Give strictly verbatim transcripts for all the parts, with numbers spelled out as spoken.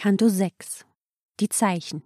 Kanto sechs. Die Zeichen.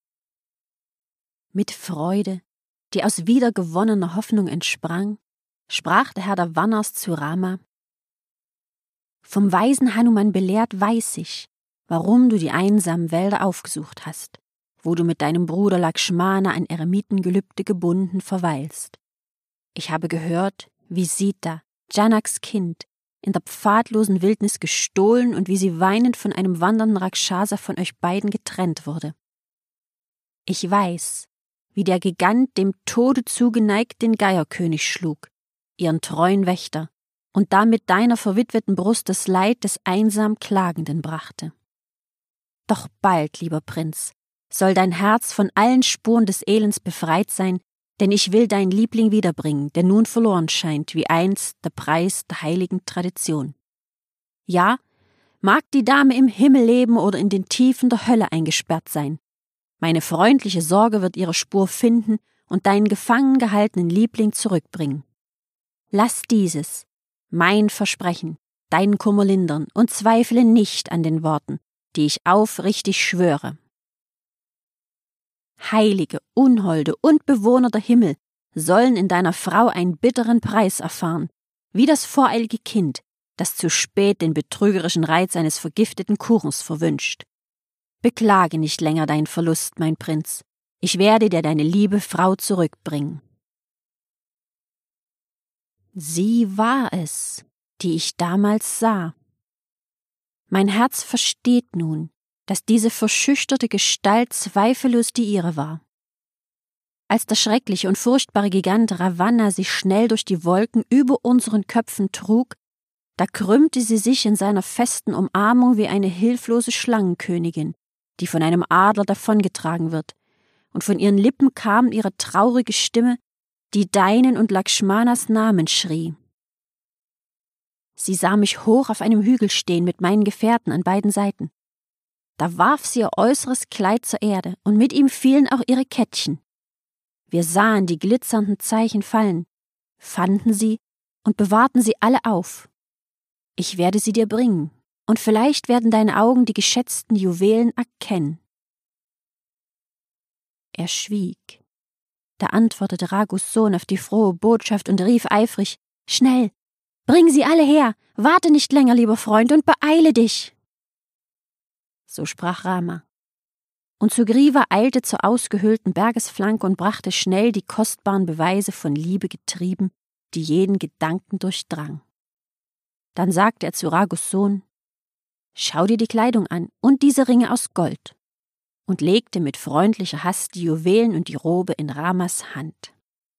Mit Freude, die aus wiedergewonnener Hoffnung entsprang, sprach der Herr der Wanners zu Rama: Vom weisen Hanuman belehrt weiß ich, warum du die einsamen Wälder aufgesucht hast, wo du mit deinem Bruder Lakshmana ein Eremitengelübde gebunden verweilst. Ich habe gehört, wie Sita, Janaks Kind, in der pfadlosen Wildnis gestohlen und wie sie weinend von einem wandernden Rakshasa von euch beiden getrennt wurde. Ich weiß, wie der Gigant dem Tode zugeneigt den Geierkönig schlug, ihren treuen Wächter, und damit deiner verwitweten Brust das Leid des einsam Klagenden brachte. Doch bald, lieber Prinz, soll dein Herz von allen Spuren des Elends befreit sein, denn ich will deinen Liebling wiederbringen, der nun verloren scheint, wie einst der Preis der heiligen Tradition. Ja, mag die Dame im Himmel leben oder in den Tiefen der Hölle eingesperrt sein. Meine freundliche Sorge wird ihre Spur finden und deinen gefangen gehaltenen Liebling zurückbringen. Lass dieses, mein Versprechen, deinen Kummer lindern und zweifle nicht an den Worten, die ich aufrichtig schwöre. Heilige, Unholde und Bewohner der Himmel sollen in deiner Frau einen bitteren Preis erfahren, wie das voreilige Kind, das zu spät den betrügerischen Reiz eines vergifteten Kuchens verwünscht. Beklage nicht länger deinen Verlust, mein Prinz. Ich werde dir deine liebe Frau zurückbringen. Sie war es, die ich damals sah. Mein Herz versteht nun, dass diese verschüchterte Gestalt zweifellos die ihre war. Als der schreckliche und furchtbare Gigant Ravana sich schnell durch die Wolken über unseren Köpfen trug, da krümmte sie sich in seiner festen Umarmung wie eine hilflose Schlangenkönigin, die von einem Adler davongetragen wird, und von ihren Lippen kam ihre traurige Stimme, die deinen und Lakshmanas Namen schrie. Sie sah mich hoch auf einem Hügel stehen mit meinen Gefährten an beiden Seiten. Da warf sie ihr äußeres Kleid zur Erde, und mit ihm fielen auch ihre Kettchen. Wir sahen die glitzernden Zeichen fallen, fanden sie und bewahrten sie alle auf. Ich werde sie dir bringen, und vielleicht werden deine Augen die geschätzten Juwelen erkennen. Er schwieg. Da antwortete Raghus Sohn auf die frohe Botschaft und rief eifrig: Schnell, bring sie alle her, warte nicht länger, lieber Freund, und beeile dich. So sprach Rama. Und Sugriva eilte zur ausgehöhlten Bergesflanke und brachte schnell die kostbaren Beweise von Liebe getrieben, die jeden Gedanken durchdrang. Dann sagte er zu Raghus Sohn: Schau dir die Kleidung an und diese Ringe aus Gold, und legte mit freundlicher Hast die Juwelen und die Robe in Ramas Hand.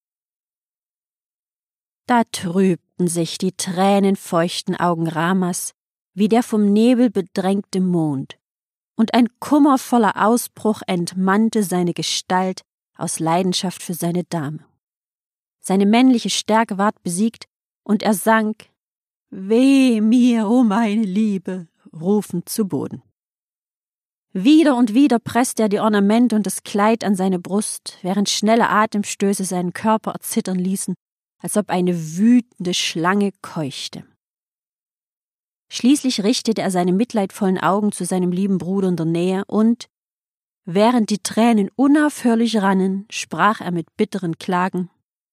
Da trübten sich die tränenfeuchten Augen Ramas wie der vom Nebel bedrängte Mond, und ein kummervoller Ausbruch entmannte seine Gestalt aus Leidenschaft für seine Dame. Seine männliche Stärke ward besiegt, und er sank, »Weh mir, o meine Liebe«, rufend zu Boden. Wieder und wieder presste er die Ornamente und das Kleid an seine Brust, während schnelle Atemstöße seinen Körper erzittern ließen, als ob eine wütende Schlange keuchte. Schließlich richtete er seine mitleidvollen Augen zu seinem lieben Bruder in der Nähe und, während die Tränen unaufhörlich rannen, sprach er mit bitteren Klagen: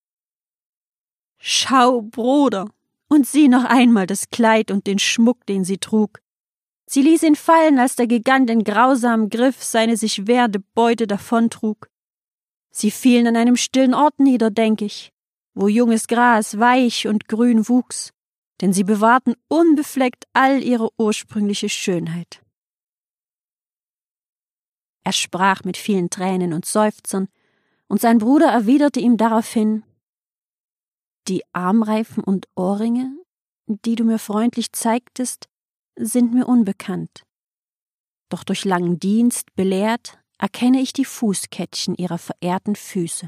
»Schau, Bruder, und sieh noch einmal das Kleid und den Schmuck, den sie trug. Sie ließ ihn fallen, als der Gigant in grausamem Griff seine sich wehrende Beute davontrug. Sie fielen an einem stillen Ort nieder, denk ich, wo junges Gras weich und grün wuchs, denn sie bewahrten unbefleckt all ihre ursprüngliche Schönheit.« Er sprach mit vielen Tränen und Seufzern, und sein Bruder erwiderte ihm daraufhin: »Die Armreifen und Ohrringe, die du mir freundlich zeigtest, sind mir unbekannt. Doch durch langen Dienst belehrt, erkenne ich die Fußkettchen ihrer verehrten Füße.«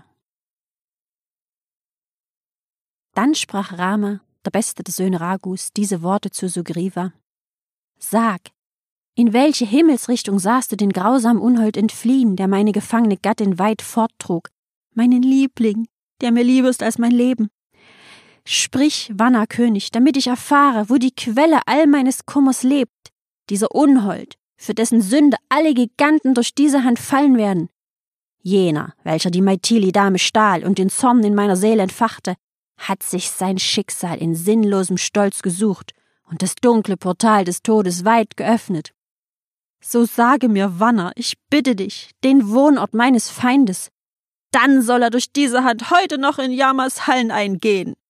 Dann sprach Rama, der beste der Söhne Raghus, diese Worte zu Sugriva: »Sag, in welche Himmelsrichtung sahst du den grausamen Unhold entfliehen, der meine gefangene Gattin weit forttrug, meinen Liebling, der mir lieber ist als mein Leben? Sprich, Wannerkönig, damit ich erfahre, wo die Quelle all meines Kummers lebt, dieser Unhold, für dessen Sünde alle Giganten durch diese Hand fallen werden. Jener, welcher die Maithili-Dame stahl und den Zorn in meiner Seele entfachte, hat sich sein Schicksal in sinnlosem Stolz gesucht und das dunkle Portal des Todes weit geöffnet. So sage mir, Vanna, ich bitte dich, den Wohnort meines Feindes. Dann soll er durch diese Hand heute noch in Yamas Hallen eingehen.